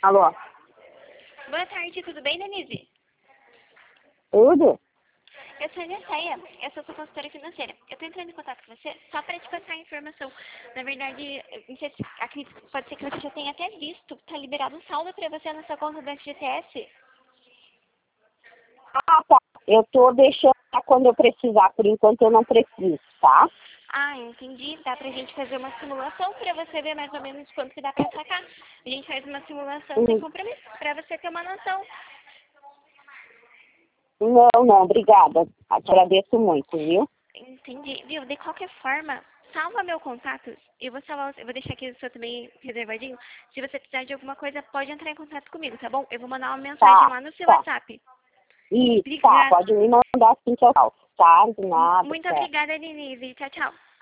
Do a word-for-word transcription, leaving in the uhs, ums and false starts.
Alô? Boa tarde, tudo bem, Denise? Tudo? Eu sou a Nesseia, eu sou sua consultora financeira. Eu estou entrando em contato com você só para te passar a informação. Na verdade, eu não sei se, acredito, pode ser que você já tenha até visto, está liberado um saldo para você na sua conta do F G T S. Ah, tá. Eu tô deixando pra quando eu precisar, por enquanto eu não preciso, tá? Ah, entendi. Dá pra gente fazer uma simulação para você ver mais ou menos quanto que dá para sacar. A gente faz uma simulação sem Hum, compromisso, para você ter uma noção. Não, não, obrigada. Te agradeço muito, viu? Entendi. Viu? De qualquer forma, salva meu contato. Eu vou salvar, eu vou deixar aqui o seu também reservadinho. Se você precisar de alguma coisa, pode entrar em contato comigo, tá bom? Eu vou mandar uma mensagem Tá, lá no seu tá. WhatsApp. E tá, Obrigada. pode me mandar assim que eu falo. Tá, de nada, Muito certo. obrigada, Denise. Tchau, tchau.